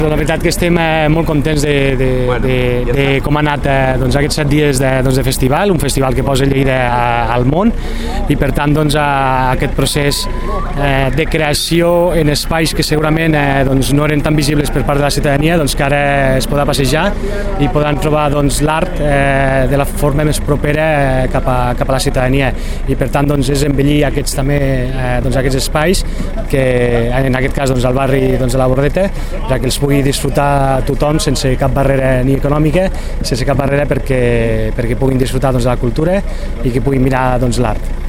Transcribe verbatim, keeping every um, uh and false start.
La veritat que estem eh, molt contents de, de, Bueno, de, ja de està. com ha anat eh, doncs, aquests set dies de, doncs, de festival, un festival que posa Lleida a- al món i per tant doncs, a, aquest procés eh, de creació en espais que segurament eh, doncs, no eren tan visibles per part de la ciutadania, doncs, que ara es podrà passejar i podran trobar doncs, l'art eh, de la forma més propera eh, cap, a, cap a la ciutadania i per tant doncs, és embellir aquests, també, eh, doncs, aquests espais que en aquest cas doncs, al barri doncs, de la Bordeta perquè els pugui disfrutar tothom sense cap barrera ni econòmica, sense cap barrera perquè, perquè puguin disfrutar doncs, de la cultura i que puguin mirar doncs, l'art.